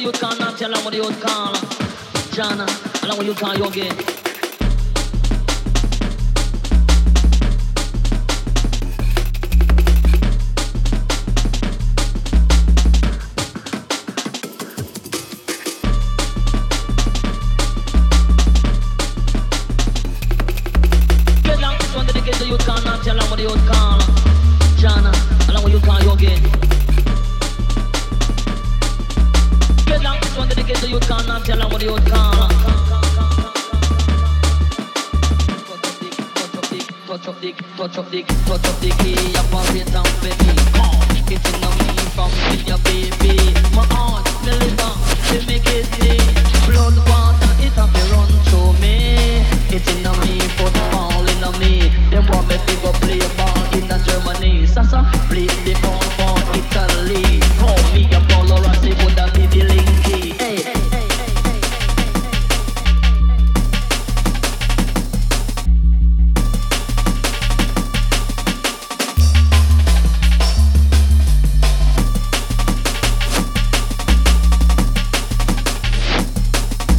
youth call, not tell them what the youth call. Jana, along with you call you again. Get down, this one dedicated to youth call, not tell them what the youth call. Jana, along with you call you again. Get down, this one dedicated to youth call, not tell them what the youth call. Touch up the key, operate and baby. It's in me from me, your baby. My heart, the liver, they make it see. Blood water, it have to run through me. It's in me, football in me. Them want me to go play ball in Germany. Sasa, play the ball for Italy. Call me a baller, I say, would I be the linky? Hey, hey.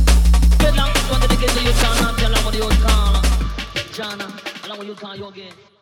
Jana, along with you call you again.